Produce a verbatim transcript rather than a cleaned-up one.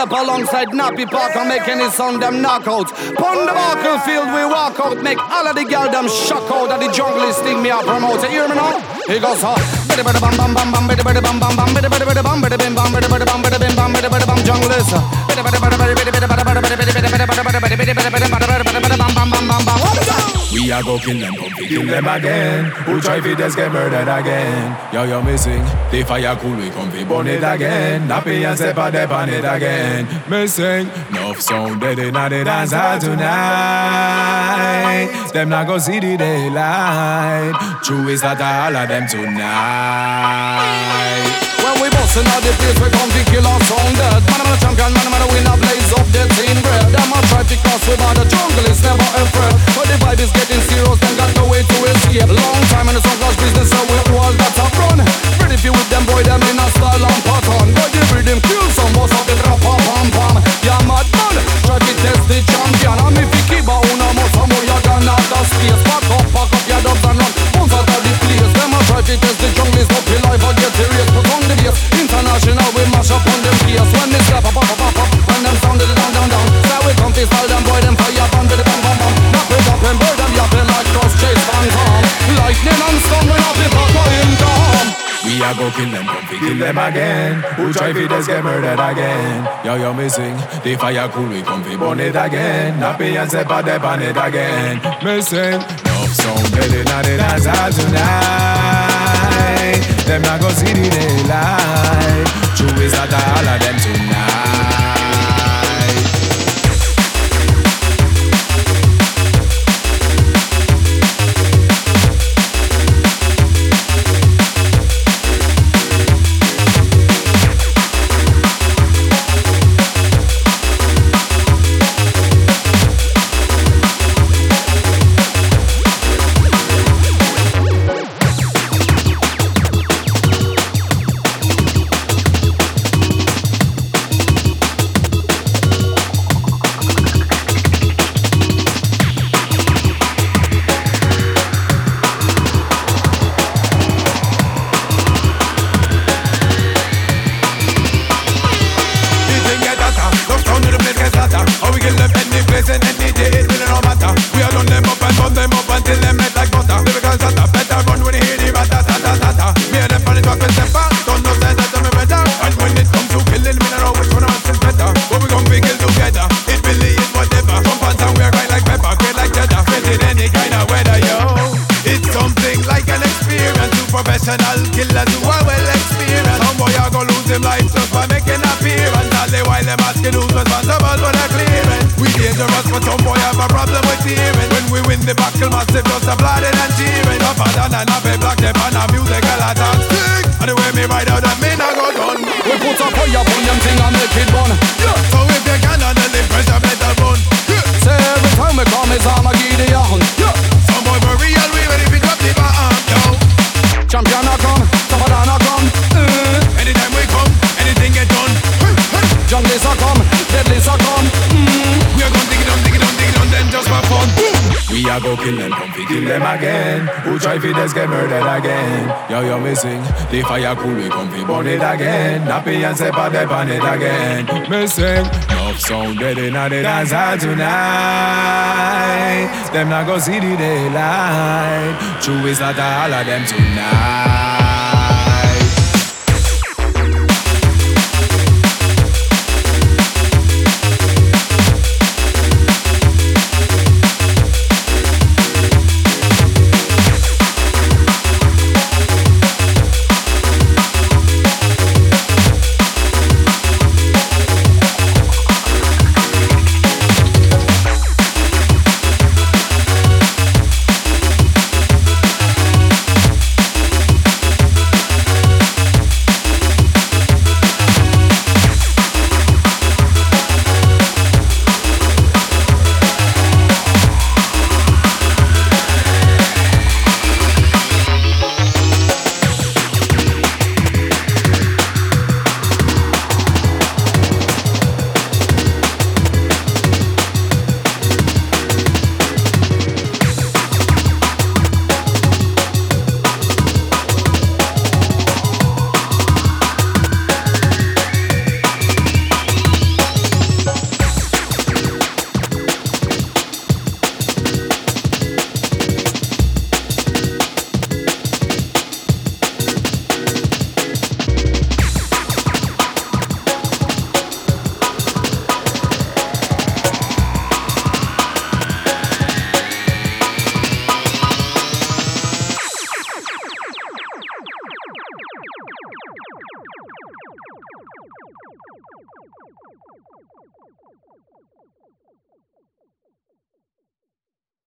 step alongside Nappy Park and make any sound them knockouts. Pon the battlefield we walk out, make all of the girl them shock out. And the jungle is sting me up promote. You hear me now? He goes up. Biddy biddy bam bam bam bam biddy biddy bam bam bam biddy biddy biddy bam biddy bim bam biddy biddy bam biddy bim bam biddy biddy bam jungle is. Biddy biddy biddy biddy biddy biddy biddy biddy biddy biddy biddy biddy biddy biddy biddy biddy bam bam bam bam bam. We are go kill them, come kill them again. Who try fi just get murdered again? Yo, you're missing. The fire cool, we come fi burn it again. Nappy and step on on it again. Missing. Enough sound dead in the dance hall tonight. Them not go see the daylight. True is that all of them tonight. When we bustin' out the place, we come to kill our sound dead. Man, I'm a champion, man, I'm a winner, blaze up the team bread. Them a try to cross with all the jungle is never afraid. But the vibe is getting serious, then got no way to escape. Long time in the sunglass business, so we all got to run. Ready for you with them boy, them in a style and pattern. But the rhythm kill some boss of the drop, pam, pam, pam. Yeah, mad man, try to test the champion. And if you keep a una muscle, more you gone out of space. Pack up, pack up your dubs and run, bounce out of the place. Them a try to test the jungle is up, your life, and get the race. Put on the bass, international, we mash up on them case. When they slap up, up, up, up, up, when them sound it down, down, down. So we come to style them boy, them fire, bam, bam, bam, bam, bam. Knock it up and burn them, yapping like cross chase, bang, bam. Lightning and storm, when up it, back, him down. We are go kill them, come fi kill them again. Who try fi just get murdered again? Yo, you're missing. The fire cool, we come fi burn it again. Nappy and step on on it again. Missing. Enough sound dead in the dance hall tonight. Them not go see the daylight. True is that all of them tonight. We are go kill them, come fi kill them again. Who try fi just get murdered again? Yo, you're missing. The fire cool, we come fi burn it again. Nappy and step on it again. Missing. Enough sound dead in the dance hall tonight. Them not go see the daylight. True is not all of them tonight.